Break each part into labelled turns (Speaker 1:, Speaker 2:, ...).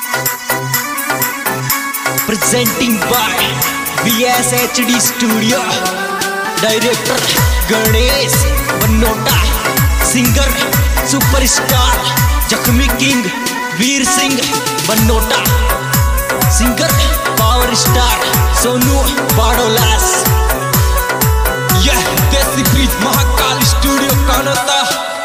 Speaker 1: presenting by VSHD Studio, director Ganesh Banota, singer superstar Jakhmi King Veer Singh Banota, singer power star Sonu Badolas. यह देसी बीज Mahakal studio Kanota.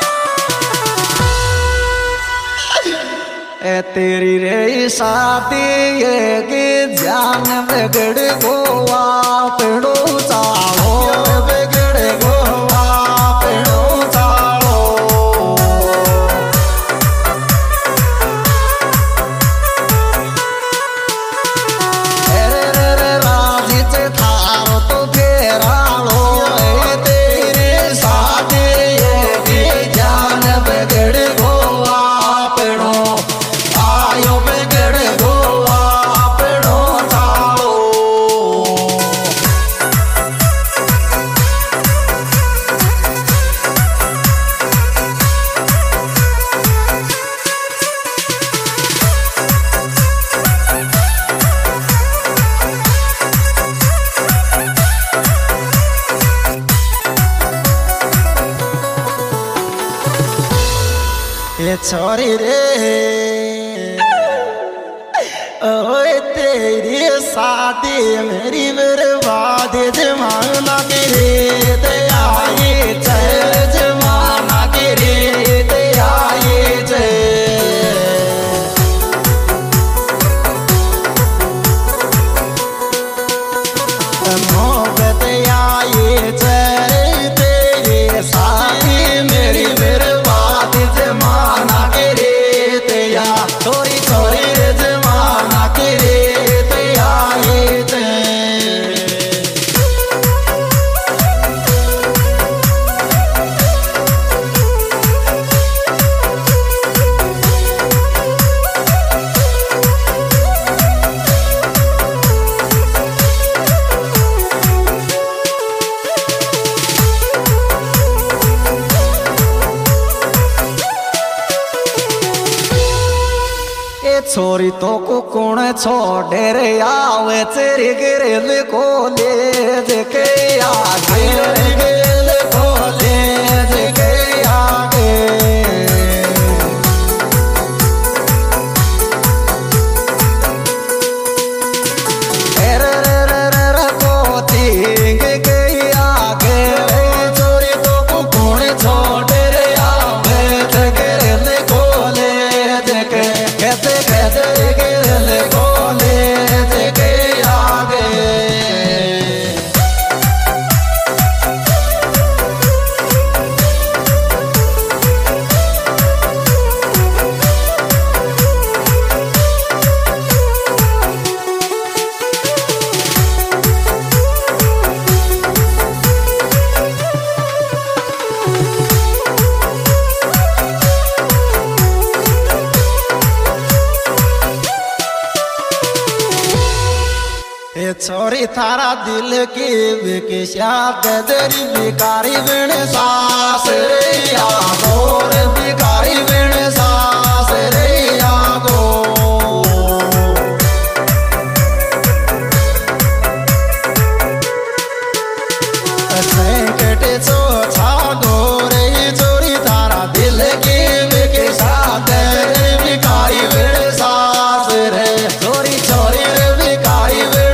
Speaker 2: तेरी रे शादी ये कि जान बिगड़ गोवा पेड़ो चालो बिगड़ गोवा पेड़ो चालो रे रे रे राजी से थारो तो फेरालो तेरी शादी ये कि जान बिगड़ गोवा पेड़ो ये छोरी रे ओए तेरी शादी मेरी बर्बादी जमाना के रे ते आए चल जमाना के रे ते आए चल मोहब्बत आए चल तेरी शादी मेरी बर्बादी जमाना के रे ते या छोरी छोरी रे जमाना के रे ते आए ते छोरी तो को कौन छोड़े रे आवे तेरे गिरल को ले देखे आगे गिरल को ले देखे आगे रे रे रे रे रे को तींग के आगे छोरी तो को कौन छोड़े रे आवे तेरे गिरल को ले देखे कहते छोरी थारा दिल की विकिशा तेरी बिकारी बिन सास रे यागोर बिकारी बिन सास रे यागो संकट सो छागो रे छोरी थारा दिल की विकिशा तेरी बिकारी बिन सास रे छोरी छोरी रे बिकारी बिन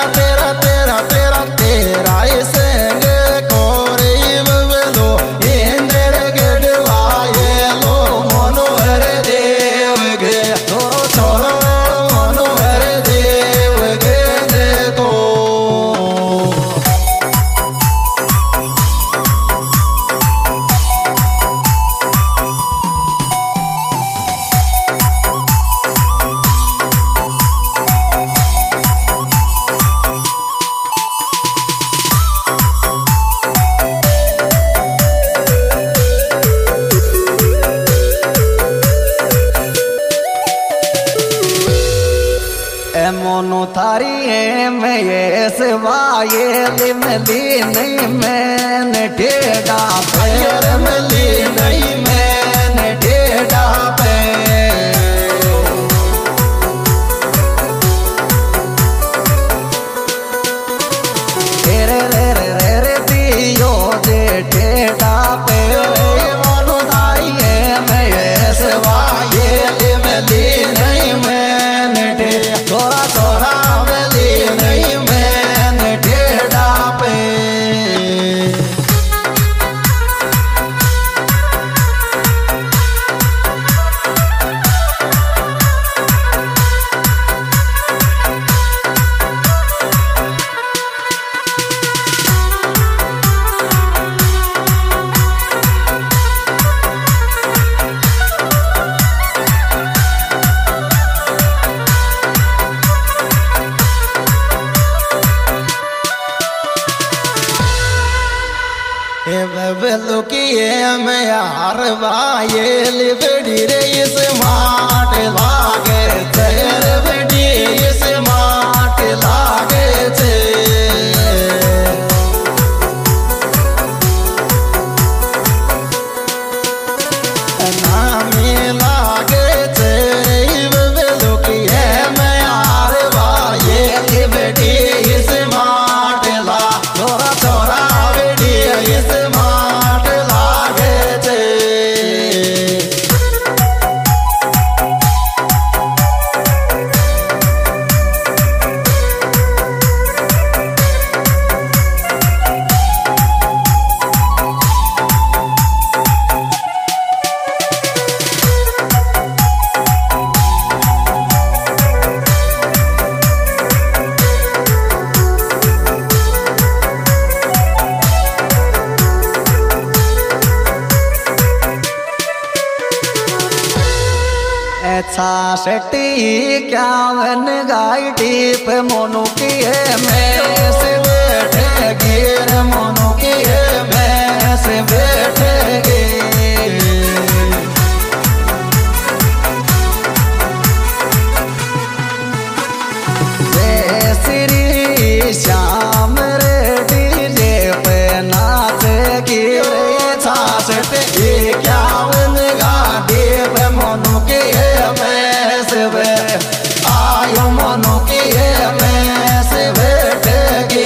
Speaker 2: तेरा तेरा तेरा तेरा संग कोरी बबलो इंद्र गढ़वाए लो मनोहर देव गे छोरो छोरो मनोहर देव गे देखो मोनो थारी है मैं ये सिवाये लिमली नहीं मैंने टेढ़ा पैर मिली नहीं मैंने टेढ़ा पैर रे रे रे रे रे दियो दे टेढ़ा पैर मोनो थारी है मैं ये सिवाये लिमली नहीं मैंने टेढ़ा छोरा छोरा मिली नहीं मैंने टेढ़ा पे बबलू की मैं यार वाये लिबड़ी रे स्मार्ट लागे तेरे बड़ी स्मार्ट लागे थे नामी लागे तेरे बबलू की मैं यार वाये लिबड़ी स्मार्ट ला छोरा छोरा स्मार्ट लागे थे सासटी क्या वन गाई टीप मोनू की है मैं से बैठे गिर मोनू की है मैं से बैठे गिर श्री श्याम रेड्डी जे पे नाच गिर सासटी क्या वन गाड़ी पे मोनू की आयो मनो की मैं से बैठेगी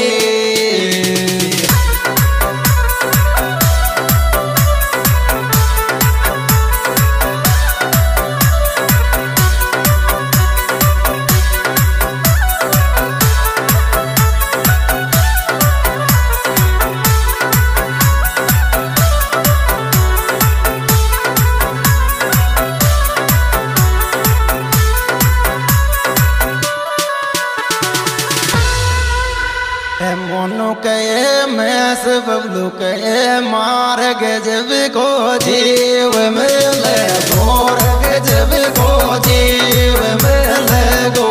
Speaker 2: मोनू कहे मैं से बबलू कहे मार गजब को जीव मिले गोर गजब को जीव मिले गो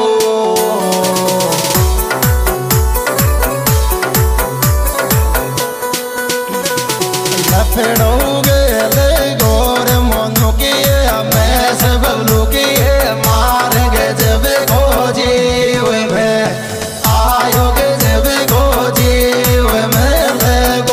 Speaker 2: लफड़ोगे ले गोर मोनू की मैं से बबलू की मार गजब को जीव में आयो गजब को जीव में लगो।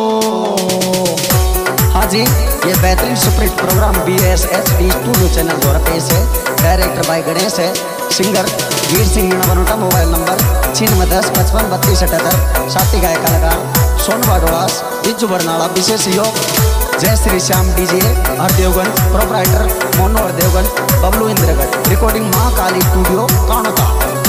Speaker 2: हाँ जी, ये बेहतरीन superhit programme BSHD studio channel द्वारा पेश है। डायरेक्टर भाई गणेश है, singer Veer Singh Meena Banota. Mobile number 9610553278। साथी गायक कलाकार सोनू बाडोलास, बिज्जू बरनाला। विशेष योग Jai Shri Shyam DJ Hardevganj. Proprietor Manohar Devganj, Bablu Indragarh. Recording Mahakali studio Kanota.